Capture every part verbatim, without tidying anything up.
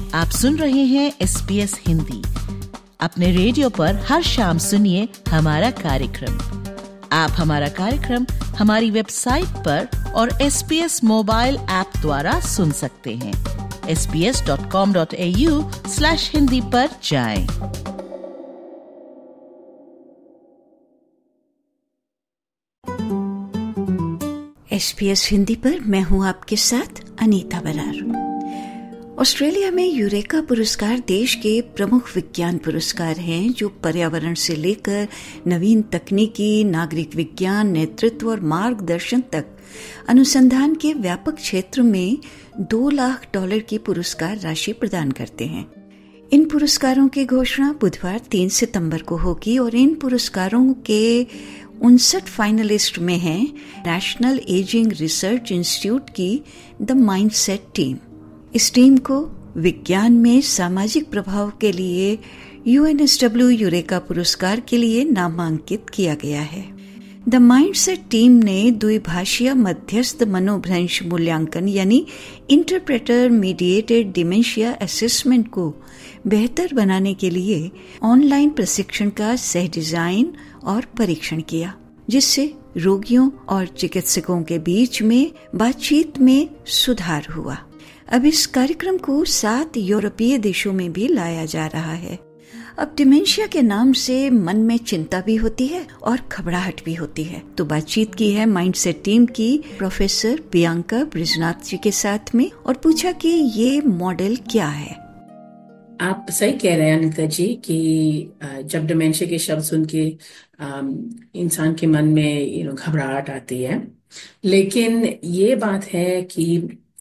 आप सुन रहे हैं एस बी एस हिंदी। अपने रेडियो पर हर शाम सुनिए हमारा कार्यक्रम। आप हमारा कार्यक्रम हमारी वेबसाइट पर और S B S mobile app द्वारा सुन सकते हैं। S B S dot com dot A U slash Hindi पर जाएं। एस बी एस हिंदी पर मैं हूं आपके साथ अनीता बरार। ऑस्ट्रेलिया में यूरेका पुरस्कार देश के प्रमुख विज्ञान पुरस्कार हैं जो पर्यावरण से लेकर नवीन तकनीकी, नागरिक विज्ञान, नेतृत्व और मार्गदर्शन तक अनुसंधान के व्यापक क्षेत्र में दो लाख डॉलर की पुरस्कार राशि प्रदान करते हैं। इन पुरस्कारों की घोषणा बुधवार तीन सितंबर को होगी और इन पुरस्कारों के उनसठ फाइनलिस्ट में हैं नेशनल एजिंग रिसर्च इंस्टीट्यूट की द माइंडसेट टीम। इस टीम को विज्ञान में सामाजिक प्रभाव के लिए U N S W Eureka पुरस्कार के लिए नामांकित किया गया है। द माइंडसेट टीम ने द्विभाषीय मध्यस्थ मनोभ्रंश मूल्यांकन यानी इंटरप्रेटर मीडिएटेड डिमेंशिया असेसमेंट को बेहतर बनाने के लिए ऑनलाइन प्रशिक्षण का सह डिजाइन और परीक्षण किया, जिससे रोगियों और चिकित्सकों के बीच में बातचीत में सुधार हुआ। अब इस कार्यक्रम को सात यूरोपीय देशों में भी लाया जा रहा है। अब डिमेंशिया के नाम से मन में चिंता भी होती है और घबराहट भी होती है, तो बातचीत की है माइंडसेट टीम की प्रोफेसर बियांका ब्रिजनाथ जी के साथ में और पूछा कि ये मॉडल क्या है। आप सही कह रहे हैं अनिता जी कि जब डिमेंशिया के शब्द सुन के इंसान के मन में यू नो घबराहट आती है, लेकिन ये बात है कि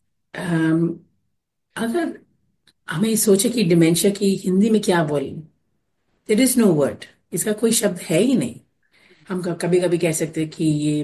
अगर हमें सोचे कि डिमेंशिया की हिंदी में क्या बोलें, देयर इज नो वर्ड, इसका कोई शब्द है ही नहीं। हम कभी कभी कह सकते हैं कि ये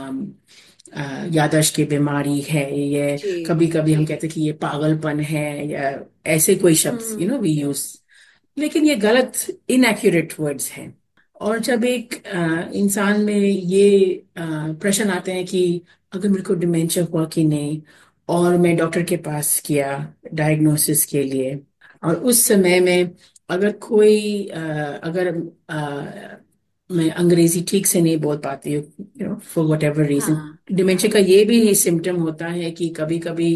याददाश्त की बीमारी है, ये कभी कभी हम कहते हैं कि ये पागलपन है, या ऐसे कोई शब्द यू नो वी यूज, लेकिन ये गलत इनएक्यूरेट वर्ड्स हैं। और जब एक इंसान में ये प्रश्न आते हैं कि अगर मेरे को डिमेंशिया हुआ कि नहीं, और मैं डॉक्टर के पास किया डायग्नोसिस के लिए, और उस समय में अगर कोई अगर आ, मैं अंग्रेजी ठीक से नहीं बोल पाती हूँ you know for whatever reason, dementia का ये भी सिम्टम होता है कि कभी कभी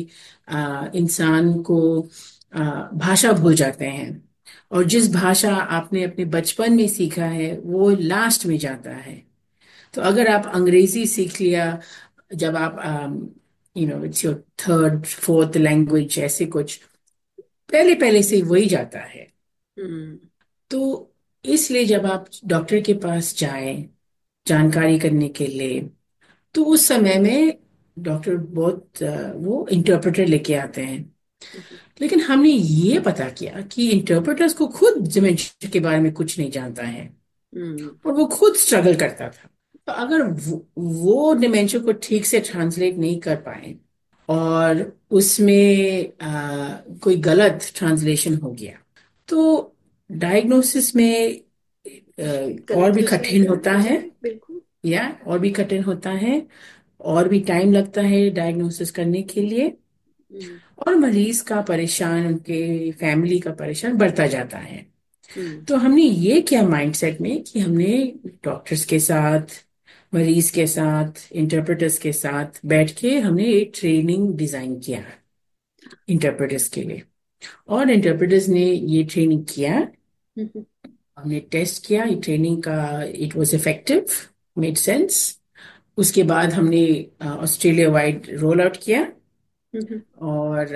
इंसान को आ, भाषा भूल जाते हैं, और जिस भाषा आपने अपने बचपन में सीखा है वो लास्ट में जाता है। तो अगर आप अंग्रेजी सीख लिया जब आप you know it's your third fourth language, ऐसे कुछ पहले पहले से वही जाता है। hmm. तो इसलिए जब आप डॉक्टर के पास जाएं जानकारी करने के लिए, तो उस समय में डॉक्टर बहुत वो इंटरप्रेटर लेके आते हैं। hmm. लेकिन हमने ये पता किया कि इंटरप्रेटर्स को खुद डिमेंशिया के बारे में कुछ नहीं जानता है, hmm. और वो खुद स्ट्रगल करता था। तो अगर वो, वो डिमेंशिया को ठीक से ट्रांसलेट नहीं कर पाए और उसमें आ, कोई गलत ट्रांसलेशन हो गया, तो डायग्नोसिस में आ, और भी कठिन होता है, या और भी कठिन होता है, और भी टाइम लगता है डायग्नोसिस करने के लिए, और मरीज का परेशान, उनके फैमिली का परेशान बढ़ता जाता है। तो हमने ये किया माइंडसेट में कि हमने डॉक्टर्स के साथ, मरीज के साथ, इंटरप्रेटर्स के साथ बैठ के हमने एक ट्रेनिंग डिजाइन किया इंटरप्रेटर्स के लिए, और इंटरप्रेटर्स ने ये ट्रेनिंग किया। हमने टेस्ट किया ये ट्रेनिंग का, it was effective, made sense. उसके बाद हमने ऑस्ट्रेलिया वाइड रोल आउट किया, और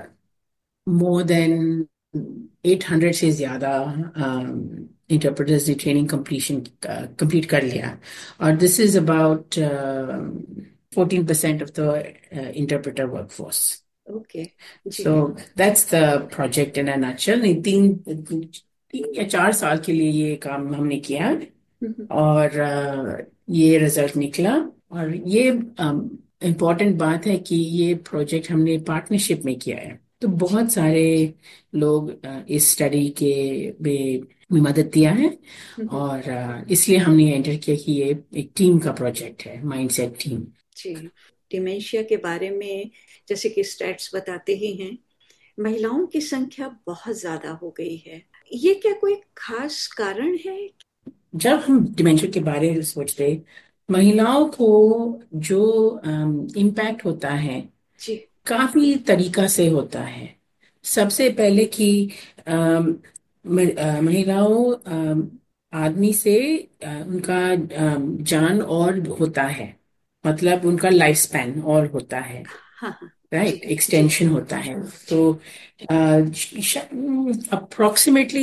मोर देन आठ सौ से ज्यादा इंटरप्रेटर्स ने ट्रेनिंग कंप्लीशन कंप्लीट कर लिया, और this is about fourteen percent of the interpreter workforce. Okay, so that's the project in a nutshell. तीन तीन या चार साल के लिए ये काम हमने किया, और uh, ये रिजल्ट निकला। और ये इम्पोर्टेंट um, बात है कि ये प्रोजेक्ट हमने पार्टनरशिप में किया है, तो बहुत सारे लोग uh, इस स्टडी के में मदद दिया है, और uh, इसलिए हमने एंटर किया कि ये एक टीम का प्रोजेक्ट है, माइंडसेट टीम। जी, डिमेंशिया के बारे में जैसे कि स्टैट्स बताते ही हैं, महिलाओं की संख्या बहुत ज्यादा हो गई है। ये क्या कोई खास कारण है? जब हम डिमेंशिया के बारे में सोचते, महिलाओं को जो इम्पैक्ट होता है जी। काफी तरीका से होता है। सबसे पहले कि अम, म- अ, महिलाओं अम, आदमी से अ, उनका अम, जान और होता है, मतलब उनका लाइफ स्पैन और होता है, हाँ हाँ। जी राइट, जी एक्सटेंशन होता है। जी। तो अप्रोक्सीमेटली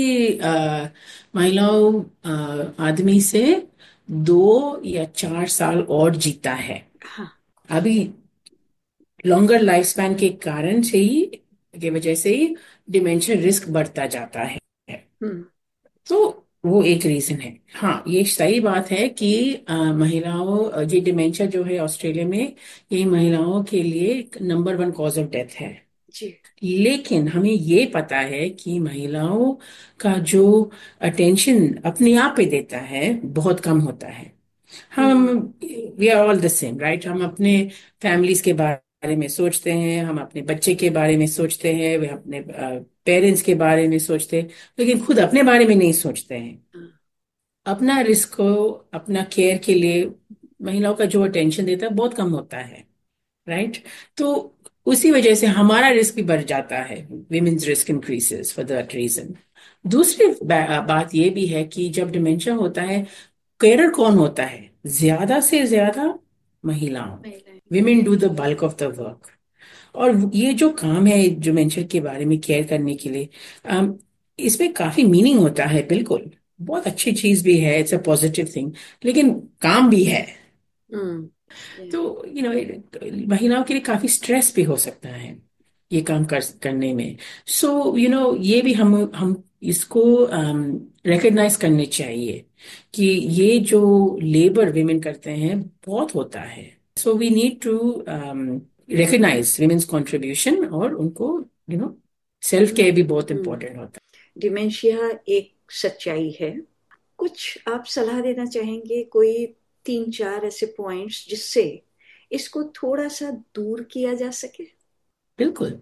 महिलाओं अ, आदमी से दो या चार साल और जीता है हाँ। अभी, लॉन्गर लाइफ स्पैन के कारण से ही, की वजह से ही डिमेंशिया रिस्क बढ़ता जाता है। हम्म। तो वो एक रीजन है। हाँ, ये सही बात है कि अ, महिलाओं अ, ये डिमेंशिया जो है ऑस्ट्रेलिया में, ये महिलाओं के लिए number one cause of death है। जी। लेकिन हमें ये पता है कि महिलाओं का जो अटेंशन अपने आप पे देता है बहुत कम होता है। हम, hmm. We are all the same, right, हम अपने फैमिलीज के बारे में सोचते हैं, हम अपने बच्चे के बारे में सोचते हैं, वे अपने पेरेंट्स के बारे में सोचते हैं, लेकिन खुद अपने बारे में नहीं सोचते हैं। हाँ। अपना रिस्क को, अपना केयर के लिए महिलाओं का जो अटेंशन देता है बहुत कम होता है, राइट। तो उसी वजह से हमारा रिस्क भी बढ़ जाता है, women's risk increases for that reason. दूसरी बा, बात ये भी है कि जब डिमेंशिया होता है, केयरर कौन होता है? ज्यादा से ज्यादा महिलाओं। महिलाएं। Women do the bulk of the work. और ये जो काम है डिमेंशिया के बारे में केयर करने के लिए, अम, इसमें काफी मीनिंग होता है, बिल्कुल, बहुत अच्छी चीज भी है, इट्स अ पॉजिटिव थिंग, लेकिन काम भी है। हम्म। या। तो यू नो महिलाओं के लिए काफी स्ट्रेस भी हो सकता है ये काम कर करने में। सो यू नो ये भी हम हम इसको रिकग्नाइज करने चाहिए कि ये जो लेबर विमेन करते हैं बहुत होता है। So we need to recognise women's contribution, और उनको यू नो सेल्फ केयर भी बहुत हम्म। इंपॉर्टेंट होता डिमेंशिया एक सच्चाई है। कुछ आप सलाह देना चाहेंगे, कोई तीन चार ऐसे पॉइंट्स जिससे इसको थोड़ा सा दूर किया जा सके? है। बिल्कुल।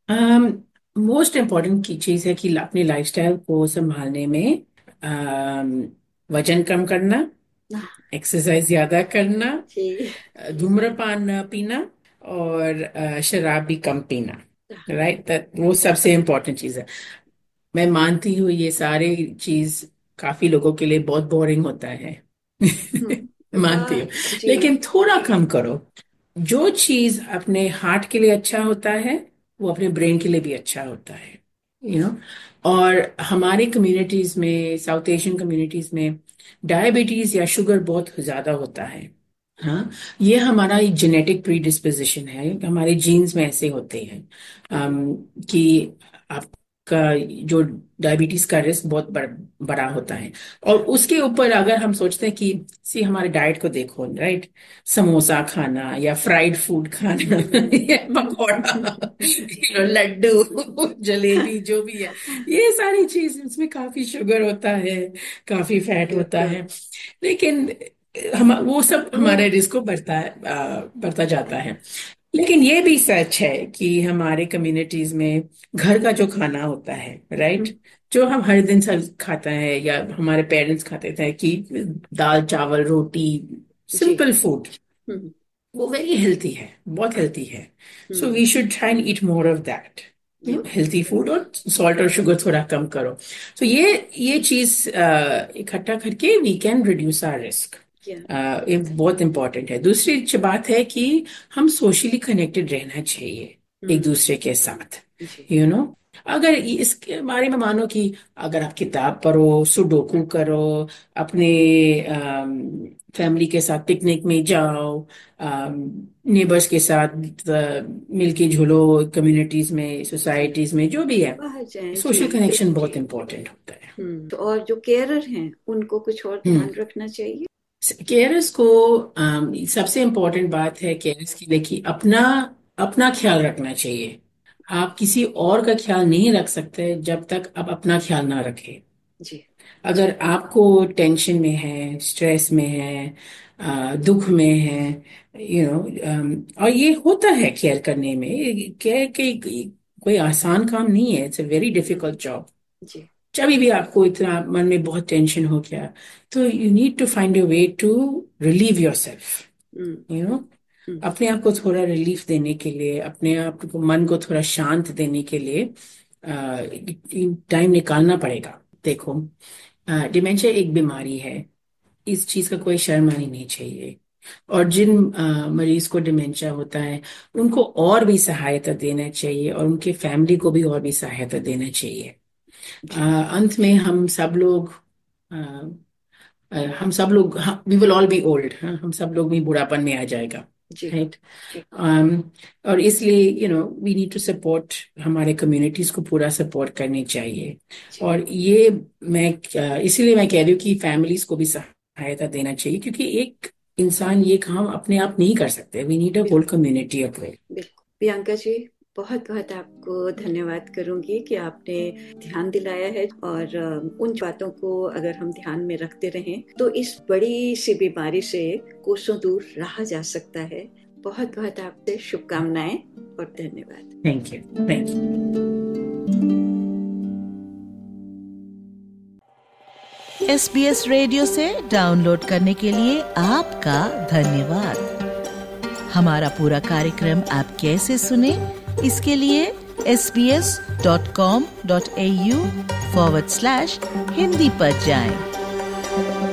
मोस्ट इम्पॉर्टेंट की चीज है कि अपनी लाइफस्टाइल को संभालने में अम, वजन कम करना, एक्सरसाइज ज्यादा करना, जी। अ, धूम्रपान न पीना, और अ, शराब भी कम पीना, राइट। वो सबसे इम्पोर्टेंट चीज है। मैं मानती हूँ ये सारे चीज काफी लोगों के लिए बहुत बोरिंग होता है मानती हाँ। हूँ, जी। लेकिन थोड़ा कम करो। जो चीज अपने हार्ट के लिए अच्छा होता है वो अपने ब्रेन के लिए भी अच्छा होता है, यू नो। और हमारे कम्युनिटीज में, साउथ एशियन कम्युनिटीज में डायबिटीज या शुगर बहुत ज्यादा होता है। हाँ, ये हमारा एक जेनेटिक प्रीडिस्पोजिशन है, हमारे जीन्स में ऐसे होते हैं अम, कि आपका जो डायबिटीज का रिस्क बहुत बड़, बड़ा होता है। और उसके ऊपर अगर हम सोचते हैं कि सी हमारे डाइट को देखो, राइट, समोसा खाना या फ्राइड फूड खाना या पकौड़ा, you know, लड्डू जलेबी जो भी है, ये सारी चीज, इसमें काफी शुगर होता है, काफी फैट होता बिल्कुल। है। लेकिन हम वो सब वो। हमारे रिस्क को बढ़ता है, आ, बढ़ता जाता है। लेकिन ये भी सच है कि हमारे कम्युनिटीज में घर का जो खाना होता है, राइट, जो हम हर दिन सब खाता है या हमारे पेरेंट्स खाते थे, कि दाल चावल रोटी, जी। सिंपल फूड, हम्म। वो वेरी हेल्थी है, बहुत हेल्थी है। So hmm. We should try and eat more of that, healthy food, और सॉल्ट और शुगर थोड़ा कम करो। तो ये ये चीज अ, इकट्ठा करके we can reduce our risk. Yeah. ये बहुत इंपॉर्टेंट है। दूसरी च- बात है कि हम सोशली कनेक्टेड रहना चाहिए एक हम्म। दूसरे के साथ, जी। You you know know? अगर इसके बारे में मानो कि अगर आप किताब पढ़ो, सुडोकू करो, अपने फैमिली के साथ पिकनिक में जाओ, नेबर्स के साथ अ, मिलके झूलो, कम्युनिटीज में, जी। सोसाइटीज में, जो भी है, बाहर जाएं जी। सोशल कनेक्शन बहुत इंपॉर्टेंट होता है। हम्म। तो और जो केयरर हैं उनको कुछ और हम्म। ध्यान रखना चाहिए? केयर्स को अम, सबसे इम्पोर्टेंट बात है केयर्स की, देखिए, अपना अपना ख्याल रखना चाहिए। आप किसी और का ख्याल नहीं रख सकते जब तक आप अपना ख्याल ना रखें। जी। अगर आपको टेंशन में है, स्ट्रेस में है, अ, दुख में है, यू नो, और ये होता है केयर करने में, केयर के कोई आसान काम नहीं है, it's a very difficult job. जी। जब भी आपको इतना मन में बहुत टेंशन हो गया, तो you need to find a way to relieve yourself, you know, अपने आप को थोड़ा रिलीफ देने के लिए, अपने आप को, मन को थोड़ा शांत देने के लिए टाइम निकालना पड़ेगा। देखो, डिमेंशिया एक बीमारी है, इस चीज का कोई शर्म आनी नहीं चाहिए। और जिन अ, मरीज को डिमेंशिया होता है, उनको और भी सहायता देना चाहिए, और उनके फैमिली को भी और भी सहायता देना चाहिए। अ, अंत में हम सब लोग अ, अ, हम सब लोग, we will all be old, हम सब लोग भी बुढ़ापन में आ जाएगा, राइट। और इसलिए you know we need to support, हमारे कम्युनिटीज को पूरा सपोर्ट करनी चाहिए। और ये मैं अ, इसीलिए मैं कह रही हूँ कि फैमिलीज को भी सहायता देना चाहिए, क्योंकि एक इंसान ये काम अपने आप नहीं कर सकते, we need a whole community up. बिल्कुल प्रियंका जी, बहुत बहुत आपको धन्यवाद करूंगी कि आपने ध्यान दिलाया है, और उन बातों को अगर हम ध्यान में रखते रहें तो इस बड़ी सी बीमारी से कोसों दूर रहा जा सकता है। बहुत बहुत आपसे शुभकामनाएं और धन्यवाद। Thank you, thank you. S B S radio से डाउनलोड करने के लिए आपका धन्यवाद। हमारा पूरा कार्यक्रम आप कैसे सुने, इसके लिए S B S dot com dot A U forward slash Hindi पर जाएं।